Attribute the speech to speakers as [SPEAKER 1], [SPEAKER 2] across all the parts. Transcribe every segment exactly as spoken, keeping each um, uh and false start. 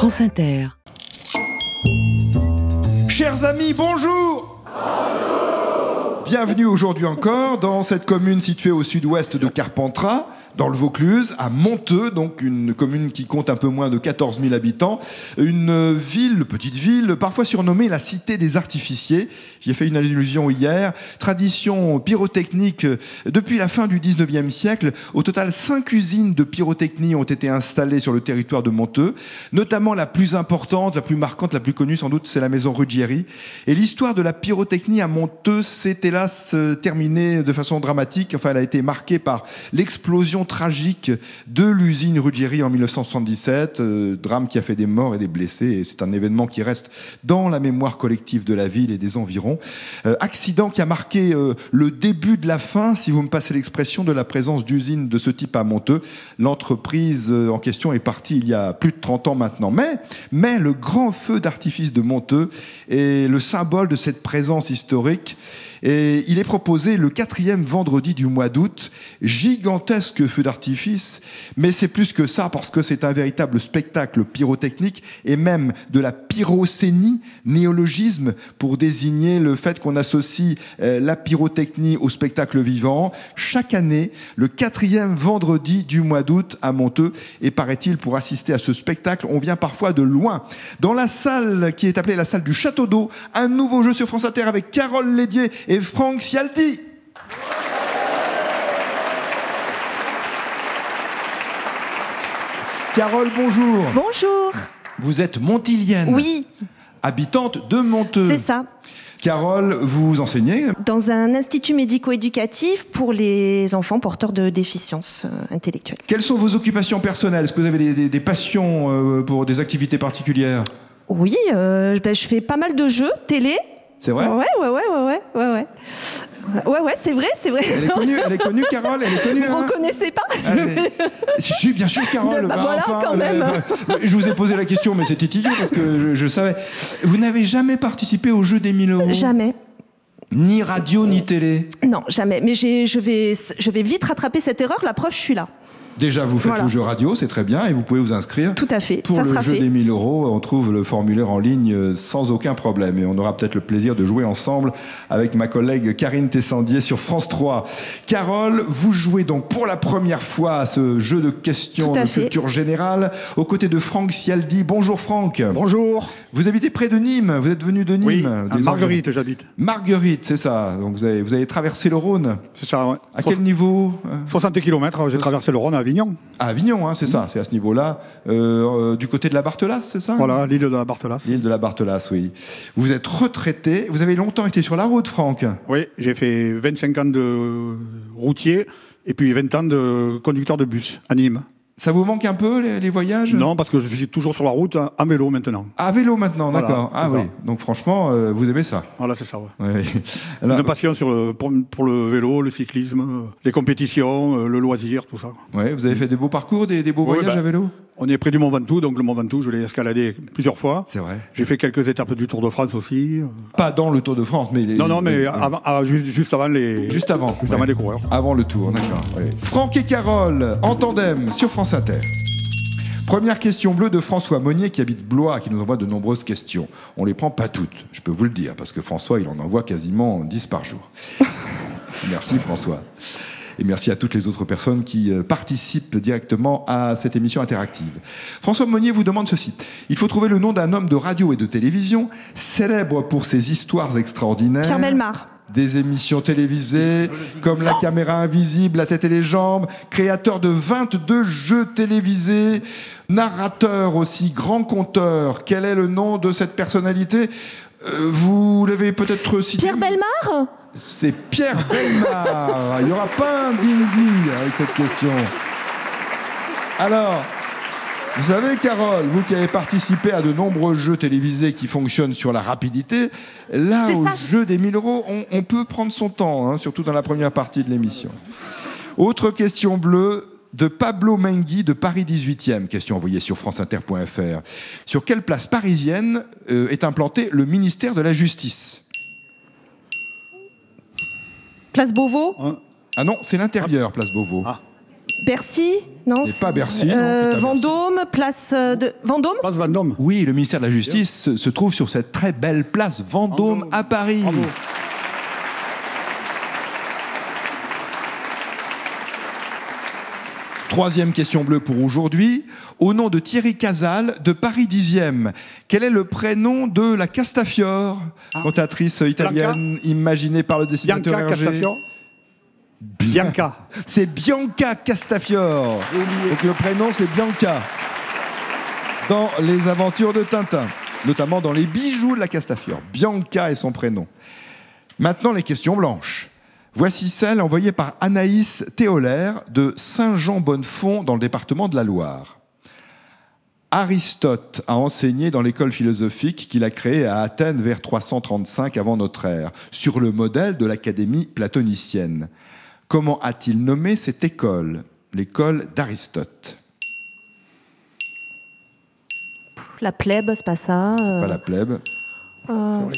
[SPEAKER 1] France Inter.
[SPEAKER 2] Chers amis, bonjour. Bonjour. Bienvenue aujourd'hui encore dans cette commune située au sud-ouest de Carpentras, dans le Vaucluse, à Monteux, donc une commune qui compte un peu moins de quatorze mille habitants. Une ville, petite ville, parfois surnommée la cité des artificiers. J'y ai fait une allusion hier. Tradition pyrotechnique depuis la fin du dix-neuvième siècle. Au total, cinq usines de pyrotechnie ont été installées sur le territoire de Monteux. Notamment la plus importante, la plus marquante, la plus connue sans doute, c'est la maison Ruggieri. Et l'histoire de la pyrotechnie à Monteux s'est hélas terminée de façon dramatique. Enfin, elle a été marquée par l'explosion tragique de l'usine Ruggieri en mille neuf cent soixante-dix-sept, euh, drame qui a fait des morts et des blessés, et c'est un événement qui reste dans la mémoire collective de la ville et des environs. Euh, accident qui a marqué euh, le début de la fin, si vous me passez l'expression, de la présence d'usines de ce type à Monteux. L'entreprise euh, en question est partie il y a plus de trente ans maintenant. Mais, mais le grand feu d'artifice de Monteux est le symbole de cette présence historique. Et il est proposé le quatrième vendredi du mois d'août, gigantesque feu d'artifice, mais c'est plus que ça parce que c'est un véritable spectacle pyrotechnique et même de la pyrocénie, néologisme pour désigner le fait qu'on associe euh, la pyrotechnie au spectacle vivant. Chaque année, le quatrième vendredi du mois d'août à Monteux, et paraît-il pour assister à ce spectacle, on vient parfois de loin. Dans la salle qui est appelée la salle du Château d'Eau, un nouveau jeu sur France Inter avec Carole Lédier et Franck Cialdi. Carole, bonjour.
[SPEAKER 3] Bonjour.
[SPEAKER 2] Vous êtes montilienne.
[SPEAKER 3] Oui.
[SPEAKER 2] Habitante de Monteux.
[SPEAKER 3] C'est ça.
[SPEAKER 2] Carole, vous enseignez
[SPEAKER 3] dans un institut médico-éducatif pour les enfants porteurs de déficiences euh, intellectuelles.
[SPEAKER 2] Quelles sont vos occupations personnelles? Est-ce que vous avez des, des, des passions euh, pour des activités particulières?
[SPEAKER 3] Oui, euh, ben, je fais pas mal de jeux télé.
[SPEAKER 2] C'est vrai?
[SPEAKER 3] Ouais, ouais, ouais, ouais, ouais, ouais, ouais. Ouais, ouais, c'est vrai, c'est vrai.
[SPEAKER 2] Elle est connue, elle est connue, Carole, elle est connue.
[SPEAKER 3] Vous ne
[SPEAKER 2] hein
[SPEAKER 3] reconnaissez pas?
[SPEAKER 2] Allez. Si, si, bien sûr, Carole.
[SPEAKER 3] Bah,
[SPEAKER 2] bah,
[SPEAKER 3] voilà,
[SPEAKER 2] enfin,
[SPEAKER 3] quand même.
[SPEAKER 2] Euh, je vous ai posé la question, mais c'était idiot parce que je, je savais. Vous n'avez jamais participé au jeu des mille euros?
[SPEAKER 3] Jamais.
[SPEAKER 2] Ni radio, ni télé?
[SPEAKER 3] Non, jamais. Mais j'ai, je, vais, je vais vite rattraper cette erreur. La preuve, je suis là.
[SPEAKER 2] Déjà, vous faites
[SPEAKER 3] voilà.
[SPEAKER 2] le jeu radio, c'est très bien, et vous pouvez vous inscrire.
[SPEAKER 3] Tout à fait,
[SPEAKER 2] pour
[SPEAKER 3] ça
[SPEAKER 2] le
[SPEAKER 3] sera
[SPEAKER 2] jeu
[SPEAKER 3] fait.
[SPEAKER 2] des mille euros. On trouve le formulaire en ligne sans aucun problème. Et on aura peut-être le plaisir de jouer ensemble avec ma collègue Karine Tessandier sur France trois. Carole, vous jouez donc pour la première fois à ce jeu de questions de
[SPEAKER 3] fait.
[SPEAKER 2] culture générale, aux côtés de Franck Cialdi. Bonjour Franck.
[SPEAKER 4] Bonjour.
[SPEAKER 2] Vous habitez près de Nîmes, vous êtes venu de Nîmes.
[SPEAKER 4] Oui, à Marguerite,
[SPEAKER 2] ans.
[SPEAKER 4] j'habite.
[SPEAKER 2] Marguerite, c'est ça. Donc vous avez, vous avez traversé le Rhône.
[SPEAKER 4] C'est ça, ouais.
[SPEAKER 2] À quel niveau?
[SPEAKER 4] soixante kilomètres, j'ai traversé le Rhône à Avignon.
[SPEAKER 2] À Avignon, hein, c'est ça, c'est à ce niveau-là. Euh, euh, du côté de la Barthelasse, c'est ça?
[SPEAKER 4] Voilà, l'île de la Barthelasse.
[SPEAKER 2] L'île de la Barthelasse, oui. Vous êtes retraité, vous avez longtemps été sur la route, Franck?
[SPEAKER 4] Oui, j'ai fait vingt-cinq ans de routier et puis vingt ans de conducteur de bus à Nîmes.
[SPEAKER 2] Ça vous manque un peu, les, les voyages?
[SPEAKER 4] Non, parce que je suis toujours sur la route en vélo maintenant.
[SPEAKER 2] À vélo maintenant,
[SPEAKER 4] voilà,
[SPEAKER 2] d'accord. Ah oui, donc franchement, euh, vous aimez ça?
[SPEAKER 4] Voilà, c'est ça, ouais.
[SPEAKER 2] Oui. Alors,
[SPEAKER 4] une passion sur le, pour, pour le vélo, le cyclisme, les compétitions, le loisir, tout ça.
[SPEAKER 2] Oui, vous avez fait des beaux parcours, des, des beaux oui, voyages bah, à vélo?
[SPEAKER 4] On est près du Mont Ventoux, donc le Mont Ventoux, je l'ai escaladé plusieurs fois.
[SPEAKER 2] C'est vrai.
[SPEAKER 4] J'ai fait quelques étapes du Tour de France aussi.
[SPEAKER 2] Pas dans le Tour de France, mais... Les,
[SPEAKER 4] non, non, mais
[SPEAKER 2] les,
[SPEAKER 4] avant, ah, juste, juste avant les...
[SPEAKER 2] Juste avant.
[SPEAKER 4] Juste
[SPEAKER 2] ouais.
[SPEAKER 4] avant les coureurs.
[SPEAKER 2] Avant le Tour, d'accord. Oui. Franck et Carole, en tandem, sur France Inter. Première question bleue de François Monnier qui habite Blois, qui nous envoie de nombreuses questions. On les prend pas toutes, je peux vous le dire, parce que François, il en envoie quasiment dix par jour. Merci François. Et merci à toutes les autres personnes qui participent directement à cette émission interactive. François Monnier vous demande ceci. Il faut trouver le nom d'un homme de radio et de télévision, célèbre pour ses histoires extraordinaires.
[SPEAKER 3] Pierre Bellemare.
[SPEAKER 2] Des émissions télévisées comme La Caméra Invisible, La Tête et les Jambes, créateur de vingt-deux jeux télévisés, narrateur aussi, grand conteur. Quel est le nom de cette personnalité? euh, Vous l'avez peut-être cité.
[SPEAKER 3] Pierre Bellemare?
[SPEAKER 2] C'est Pierre Bellemare. Il n'y aura pas un ding-ding avec cette question. Alors... Vous savez, Carole, vous qui avez participé à de nombreux jeux télévisés qui fonctionnent sur la rapidité, là,
[SPEAKER 3] c'est
[SPEAKER 2] au
[SPEAKER 3] ça.
[SPEAKER 2] jeu des mille euros, on, on peut prendre son temps, hein, surtout dans la première partie de l'émission. Autre question bleue de Pablo Mengui de Paris dix-huitième. Question envoyée sur franceinter point f r. Sur quelle place parisienne euh, est implanté le ministère de la Justice?
[SPEAKER 3] Place Beauvau?
[SPEAKER 4] Hein?
[SPEAKER 2] Ah non, c'est l'intérieur, place Beauvau.
[SPEAKER 4] Ah.
[SPEAKER 3] Bercy? Non,
[SPEAKER 2] C'est pas Bercy. non,
[SPEAKER 3] Euh,
[SPEAKER 2] c'est à Bercy.
[SPEAKER 3] Vendôme, place euh, de Vendôme.
[SPEAKER 4] Place Vendôme.
[SPEAKER 2] Oui, le ministère de la Justice se, se trouve sur cette très belle place Vendôme,
[SPEAKER 4] Vendôme.
[SPEAKER 2] à Paris.
[SPEAKER 4] Bravo.
[SPEAKER 2] Troisième question bleue pour aujourd'hui. Au nom de Thierry Casal, de Paris dixième, quel est le prénom de la Castafiore, cantatrice italienne imaginée par le dessinateur
[SPEAKER 4] Bianca
[SPEAKER 2] Hergé?
[SPEAKER 4] Castafiore. Bianca.
[SPEAKER 2] C'est Bianca Castafiore. Donc le prénom, c'est Bianca. Dans les aventures de Tintin, notamment dans les bijoux de la Castafiore. Bianca est son prénom. Maintenant, les questions blanches. Voici celle envoyée par Anaïs Théolaire de Saint-Jean-Bonnefond dans le département de la Loire. Aristote a enseigné dans l'école philosophique qu'il a créée à Athènes vers trois cent trente-cinq avant notre ère, sur le modèle de l'académie platonicienne. Comment a-t-il nommé cette école, l'école d'Aristote?
[SPEAKER 3] La plèbe, c'est pas ça. euh,
[SPEAKER 2] Pas la plèbe.
[SPEAKER 4] C'est vrai.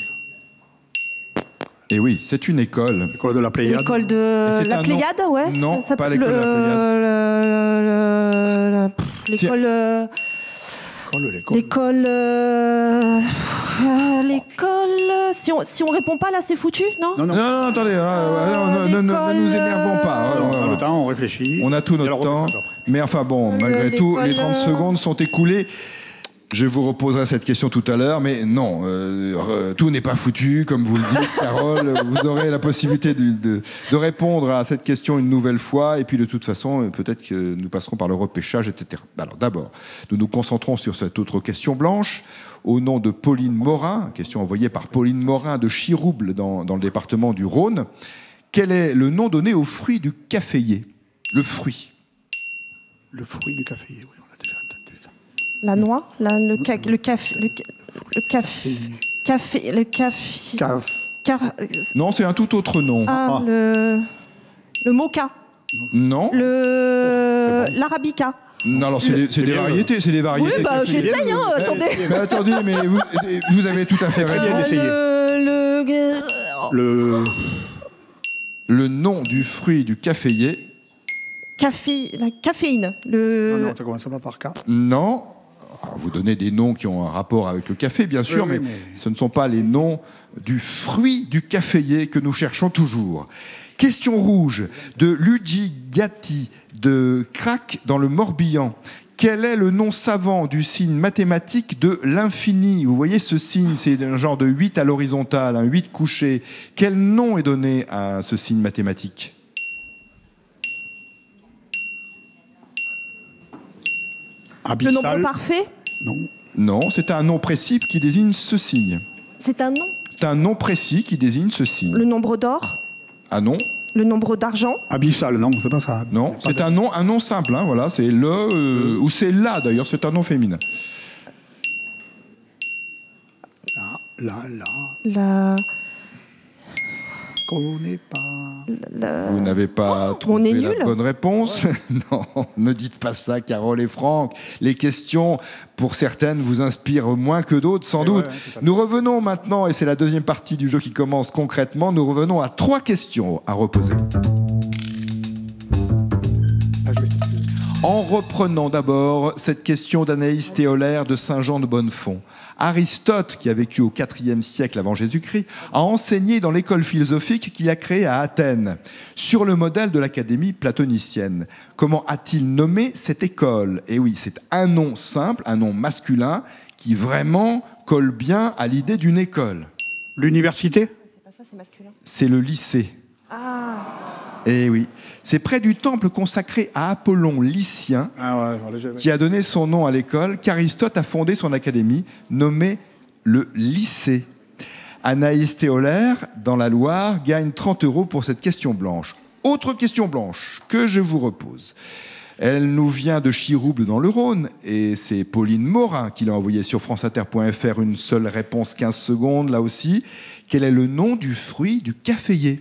[SPEAKER 2] Et oui, c'est une école.
[SPEAKER 4] L'école de la Pléiade.
[SPEAKER 3] L'école
[SPEAKER 2] Et
[SPEAKER 3] de
[SPEAKER 2] c'est
[SPEAKER 3] la
[SPEAKER 2] un
[SPEAKER 3] Pléiade,
[SPEAKER 2] nom-
[SPEAKER 3] ouais.
[SPEAKER 2] Non,
[SPEAKER 3] Ça
[SPEAKER 2] pas
[SPEAKER 3] peut-
[SPEAKER 2] l'école de la
[SPEAKER 3] le- le- le- le- pff, L'école. euh,
[SPEAKER 4] L'école, l'école.
[SPEAKER 3] L'école. euh, euh, L'école. Si on, si on répond pas là, c'est foutu, non?
[SPEAKER 4] Non, non.
[SPEAKER 2] Non, non, attendez, euh, non, ne- ne- ne nous
[SPEAKER 3] l'école,
[SPEAKER 2] énervons pas.
[SPEAKER 3] euh,
[SPEAKER 2] Ouais,
[SPEAKER 4] On
[SPEAKER 2] ouais,
[SPEAKER 4] a
[SPEAKER 2] ouais.
[SPEAKER 4] le temps, on réfléchit.
[SPEAKER 2] On a tout
[SPEAKER 4] Et
[SPEAKER 2] notre
[SPEAKER 4] alors, on
[SPEAKER 2] temps.
[SPEAKER 4] réfléchit après.
[SPEAKER 2] Mais enfin bon,
[SPEAKER 3] Le-
[SPEAKER 2] malgré tout, les
[SPEAKER 3] l'école,
[SPEAKER 2] trente
[SPEAKER 3] euh,
[SPEAKER 2] secondes sont écoulées. Je vous reposerai cette question tout à l'heure, mais non, euh, euh, tout n'est pas foutu, comme vous le dites, Carole. Vous aurez la possibilité de, de- de répondre à cette question une nouvelle fois, et puis de toute façon, euh, peut-être que nous passerons par le repêchage, et cetera. Alors d'abord, nous nous concentrons sur cette autre question blanche, au nom de Pauline Morin, question envoyée par Pauline Morin de Chirouble, dans, dans le département du Rhône. Quel est le nom donné au fruit du caféier? Le fruit.
[SPEAKER 4] Le fruit du café, oui, on l'a déjà entendu ça.
[SPEAKER 3] La noix, la- le, ca- le café, le, ca- le café, café, le café,
[SPEAKER 4] Caf.
[SPEAKER 3] car-
[SPEAKER 2] Non, c'est un tout autre nom.
[SPEAKER 3] ah,
[SPEAKER 4] Ah.
[SPEAKER 3] le, le mocha,
[SPEAKER 2] Non.
[SPEAKER 3] le, l'arabica.
[SPEAKER 2] Non, alors c'est des, c'est des
[SPEAKER 4] bien,
[SPEAKER 2] variétés, c'est des
[SPEAKER 3] Oui,
[SPEAKER 2] variétés.
[SPEAKER 3] bah
[SPEAKER 2] caféières.
[SPEAKER 3] j'essaye, hein,
[SPEAKER 4] Eh,
[SPEAKER 3] attendez.
[SPEAKER 2] Mais attendez, mais vous, vous avez tout à fait
[SPEAKER 4] Très bien
[SPEAKER 2] raison.
[SPEAKER 4] d'essayer.
[SPEAKER 3] Le, le,
[SPEAKER 4] Le.
[SPEAKER 2] Le nom du fruit du caféier,
[SPEAKER 3] café, la caféine. Le,
[SPEAKER 4] Non, non, ça commence pas par K.
[SPEAKER 2] non. Alors, vous donnez des noms qui ont un rapport avec le café, bien sûr,
[SPEAKER 4] Oui, oui,
[SPEAKER 2] mais,
[SPEAKER 4] mais-
[SPEAKER 2] ce ne sont pas les noms du fruit du caféier que nous cherchons toujours. Question rouge de Luigi Gatti de Crac dans le Morbihan. Quel est le nom savant du signe mathématique de l'infini? Vous voyez ce signe, c'est un genre de huit à l'horizontale, un huit couché. Quel nom est donné à ce signe mathématique?
[SPEAKER 3] le
[SPEAKER 4] Abyssal.
[SPEAKER 3] nombre parfait,
[SPEAKER 4] Non.
[SPEAKER 2] Non, c'est un nom précis qui désigne ce signe.
[SPEAKER 3] c'est un nom.
[SPEAKER 2] C'est un nom précis qui désigne ce signe.
[SPEAKER 3] Le nombre d'or,
[SPEAKER 2] Ah non,
[SPEAKER 3] le nombre d'argent,
[SPEAKER 4] Abyssal, non, c'est pas ça.
[SPEAKER 2] non,
[SPEAKER 4] Pas
[SPEAKER 2] c'est
[SPEAKER 4] de-
[SPEAKER 2] un nom, un nom simple, hein, voilà, c'est le, euh, ou c'est là d'ailleurs, c'est un nom féminin.
[SPEAKER 4] Là, là, là.
[SPEAKER 3] la,
[SPEAKER 4] Connais pas.
[SPEAKER 3] la-
[SPEAKER 2] Vous n'avez pas
[SPEAKER 3] on
[SPEAKER 2] trouvé
[SPEAKER 3] est
[SPEAKER 2] la
[SPEAKER 3] nuls.
[SPEAKER 2] bonne réponse. Non, ne dites pas ça, Carole et Franck. Les questions, pour certaines, vous inspirent moins que d'autres, sans
[SPEAKER 4] Et
[SPEAKER 2] doute.
[SPEAKER 4] ouais, ouais, tout à fait.
[SPEAKER 2] Nous revenons maintenant, et c'est la deuxième partie du jeu qui commence concrètement, nous revenons à trois questions à reposer.
[SPEAKER 4] Ah, je vais-
[SPEAKER 2] En reprenant d'abord cette question d'Anaïs Théolaire de Saint-Jean-de-Bonnefond. Aristote, qui a vécu au quatrième siècle avant Jésus-Christ, a enseigné dans l'école philosophique qu'il a créée à Athènes, sur le modèle de l'académie platonicienne. Comment a-t-il nommé cette école? Et oui, c'est un nom simple, un nom masculin, qui vraiment colle bien à l'idée d'une école.
[SPEAKER 4] L'université.
[SPEAKER 3] C'est pas ça, c'est masculin.
[SPEAKER 2] C'est le lycée.
[SPEAKER 3] Ah,
[SPEAKER 2] Et oui, c'est près du temple consacré à Apollon Lycien,
[SPEAKER 4] Ah ouais, voilà, je-
[SPEAKER 2] qui a donné son nom à l'école, qu'Aristote a fondé son académie, nommée le lycée. Anaïs Théolaire, dans la Loire, gagne trente euros pour cette question blanche. Autre question blanche que je vous repose. Elle nous vient de Chirouble dans le Rhône, et c'est Pauline Morin qui l'a envoyée sur franceinter point f r. Une seule réponse, quinze secondes, là aussi. Quel est le nom du fruit du caféier?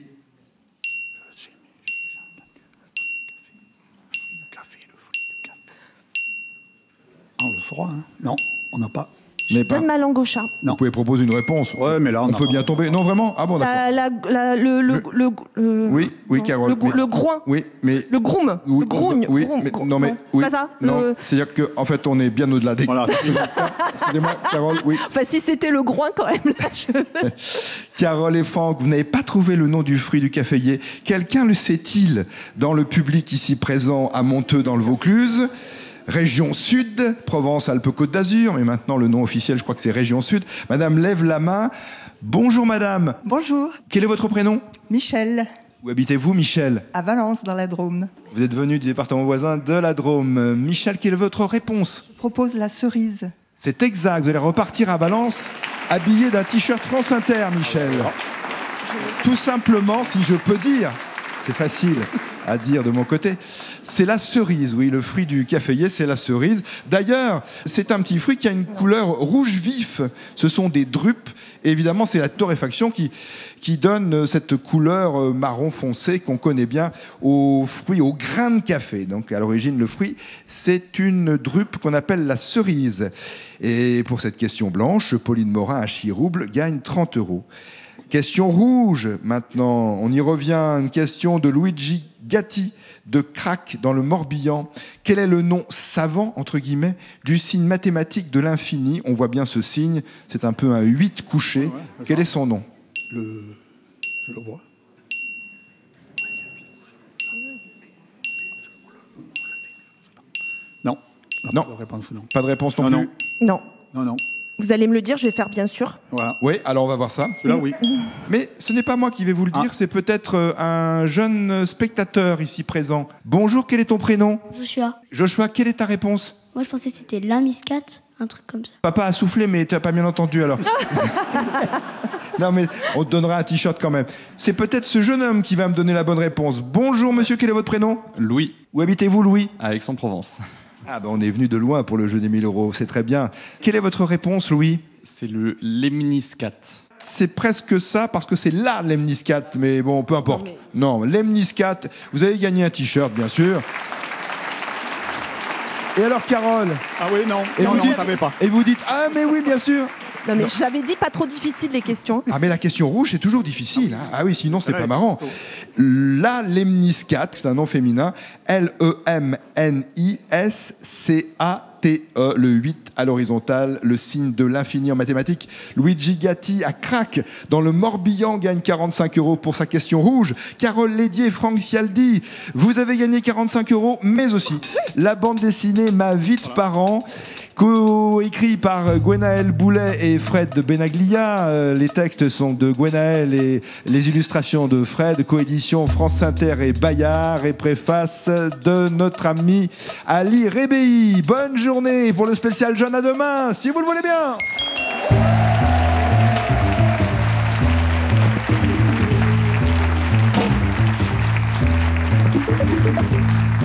[SPEAKER 4] Le café, le fruit du café. Ah, on le saura, hein. Non, on n'a pas.
[SPEAKER 3] Je
[SPEAKER 2] Mais pas.
[SPEAKER 3] donne ma langue au chat.
[SPEAKER 2] Vous pouvez proposer une réponse.
[SPEAKER 4] Ouais, mais là, on
[SPEAKER 2] on
[SPEAKER 4] a
[SPEAKER 2] peut
[SPEAKER 4] pas-
[SPEAKER 2] bien tomber. Non, vraiment. Ah bon, d'accord.
[SPEAKER 3] La, la, la- le, le, le, le-
[SPEAKER 2] Oui, oui,
[SPEAKER 3] non,
[SPEAKER 2] Carole.
[SPEAKER 3] Le, gro-
[SPEAKER 2] mais-
[SPEAKER 3] le groin.
[SPEAKER 2] Oui, mais.
[SPEAKER 3] Le groom.
[SPEAKER 2] Oui,
[SPEAKER 3] le grogne.
[SPEAKER 2] Oui,
[SPEAKER 3] groom,
[SPEAKER 2] mais
[SPEAKER 3] groom.
[SPEAKER 2] non, mais.
[SPEAKER 3] c'est
[SPEAKER 2] oui,
[SPEAKER 3] pas ça.
[SPEAKER 2] Non,
[SPEAKER 3] Le-
[SPEAKER 2] c'est-à-dire qu'en fait, on est bien au-delà des.
[SPEAKER 4] Voilà.
[SPEAKER 2] Excusez-moi, Carole, oui.
[SPEAKER 3] Enfin, si c'était le groin quand même. Là, je...
[SPEAKER 2] Carole et Franck, vous n'avez pas trouvé le nom du fruit du caféier. Quelqu'un le sait-il dans le public ici présent à Monteux dans le Vaucluse? Région Sud, Provence-Alpes-Côte d'Azur, mais maintenant le nom officiel, je crois que c'est Région Sud. Madame lève la main. Bonjour madame.
[SPEAKER 1] Bonjour,
[SPEAKER 2] Quel est votre prénom?
[SPEAKER 1] Michel,
[SPEAKER 2] Où habitez-vous, Michel?
[SPEAKER 1] à Valence, dans la Drôme.
[SPEAKER 2] Vous êtes venu du département voisin de la Drôme. Michel, quelle est votre réponse?
[SPEAKER 1] Je propose la cerise.
[SPEAKER 2] C'est exact, vous allez repartir à Valence habillé d'un t-shirt France Inter, Michel. Tout simplement, si je peux dire, c'est facile à dire de mon côté, c'est la cerise, oui, le fruit du caféier, c'est la cerise. D'ailleurs, c'est un petit fruit qui a une couleur rouge vif. Ce sont des drupes. Et évidemment, c'est la torréfaction qui, qui donne cette couleur marron foncé qu'on connaît bien aux fruits, aux grains de café. Donc, à l'origine, le fruit, c'est une drupe qu'on appelle la cerise. Et pour cette question blanche, Pauline Morin à Chirouble gagne trente euros. Question rouge, maintenant. On y revient. Une question de Luigi Gatti de Crac dans le Morbihan. Quel est le nom savant, entre guillemets, du signe mathématique de l'infini? On voit bien ce signe. C'est un peu un huit couché.
[SPEAKER 4] Ouais, ouais,
[SPEAKER 2] Quel est son nom?
[SPEAKER 4] Le... Je le vois. Non.
[SPEAKER 2] Non.
[SPEAKER 4] Pas de réponse, non.
[SPEAKER 2] Pas de réponse non,
[SPEAKER 4] Non,
[SPEAKER 2] plus?
[SPEAKER 3] Non.
[SPEAKER 4] Non, non.
[SPEAKER 3] Vous allez me le dire, je vais faire bien sûr.
[SPEAKER 4] Voilà.
[SPEAKER 2] Oui, alors on va voir ça.
[SPEAKER 4] Celui-là, oui.
[SPEAKER 2] Mais ce n'est pas moi qui vais vous le dire,
[SPEAKER 4] Ah.
[SPEAKER 2] c'est peut-être euh, un jeune spectateur ici présent. Bonjour, quel est ton prénom?
[SPEAKER 5] Joshua.
[SPEAKER 2] Joshua, quelle est ta réponse?
[SPEAKER 5] Moi, je pensais que c'était la miscate, un truc comme ça.
[SPEAKER 2] Papa a soufflé, mais tu n'as pas bien entendu alors. Non, mais on te donnera un t-shirt quand même. C'est peut-être ce jeune homme qui va me donner la bonne réponse. Bonjour monsieur, quel est votre prénom?
[SPEAKER 6] Louis,
[SPEAKER 2] Où habitez-vous, Louis?
[SPEAKER 6] à Aix-en-Provence.
[SPEAKER 2] Ah ben on est venu de loin pour le jeu des mille euros, c'est très bien. Quelle est votre réponse, Louis?
[SPEAKER 6] C'est le lemniscate.
[SPEAKER 2] C'est presque ça, parce que c'est là lemniscate, mais bon, peu importe. Non, lemniscate, vous avez gagné un t-shirt, bien sûr. Et alors, Carole?
[SPEAKER 4] Ah oui, non.
[SPEAKER 2] Et
[SPEAKER 4] non,
[SPEAKER 2] vous
[SPEAKER 4] non,
[SPEAKER 2] dites,
[SPEAKER 4] on savait pas.
[SPEAKER 2] Et vous dites, ah mais oui, bien sûr.
[SPEAKER 3] Non, mais j'avais dit pas trop difficile les questions.
[SPEAKER 2] Ah mais la question rouge, c'est toujours difficile. hein. Ah oui, sinon c'est
[SPEAKER 4] Ouais,
[SPEAKER 2] pas marrant. La lemniscate, c'est un nom féminin. L E M N I S C A T E, le huit à l'horizontale, le signe de l'infini en mathématiques. Luigi Gatti à Crac, dans le Morbihan, gagne quarante-cinq euros pour sa question rouge. Carole Lédier, Franck Cialdi, vous avez gagné quarante-cinq euros, mais aussi la bande dessinée Ma vie de parent, co-écrit par Gwenaël Boulet et Fred de Benaglia. Euh, les textes sont de Gwenaël et les illustrations de Fred, coédition France Inter et Bayard, et préface de notre ami Ali Rebéi. Bonne journée pour le spécial Jeune à demain, si vous le voulez bien.